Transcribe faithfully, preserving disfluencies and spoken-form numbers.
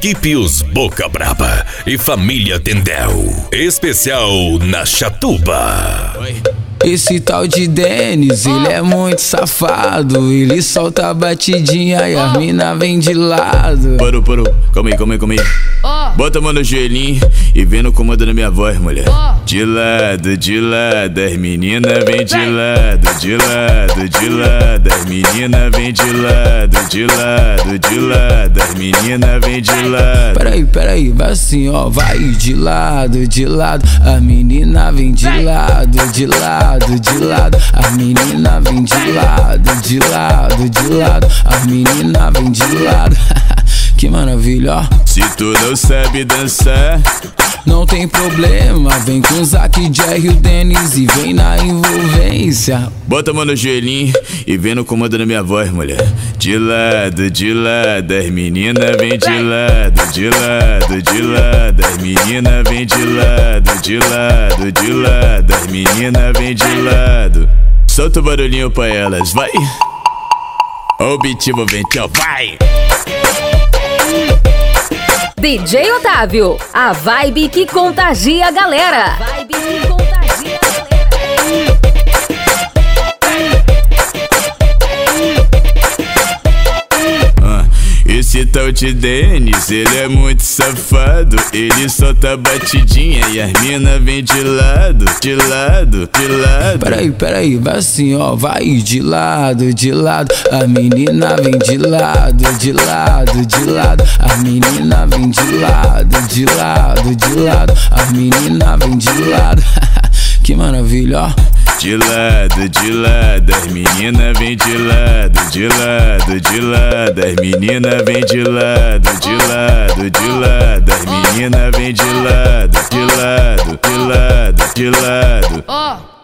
Equipe Os Boca Braba e Família Tendel. Especial na Chatuba. Oi. Esse tal de Denis, ele é muito safado. Ele solta a batidinha e a mina vem de lado. Parou, parou, calma aí, calma aí, calma aí. Bota a mão no joelhinho e vem no comando da minha voz, mulher. De lado, de lado, as meninas vem de lado. De lado, de lado, as meninas vem de lado. De lado, de lado, as meninas vem de lado. Peraí, peraí, vai assim, ó, vai de lado, de lado. A menina vem de lado, de lado, de lado. A menina vem de lado, de lado, de lado. A menina vem de lado. Que maravilha, ó. Se tu não sabe dançar, não tem problema, vem com o Zack, Jerry e o Denis e vem na envolvência. Bota a mão no joelhinho e vem no comando da minha voz, mulher. De lado, de lado, as meninas vem de lado. De lado, de lado, as meninas vem de lado. De lado, de lado, as meninas vem de lado. Solta o barulhinho pra elas, vai. Ó o beat envolvente, ó, vai. D J Otávio, a vibe que contagia a galera. Vibe que contagia a galera. Esse tal de Denis, ele é muito safado. Ele solta batidinha e as mina vem de lado, de lado, de lado. Peraí, peraí, vai assim, ó, vai de lado, de lado. A menina vem de lado, de lado, de lado. A menina vem de lado, de lado, de lado. A menina vem de lado. Que maravilha, ó. De lado, de lado, as meninas vem de lado. De lado, de lado, as meninas vem de lado. De lado, de lado, as meninas vem de lado. De lado, de lado, de lado.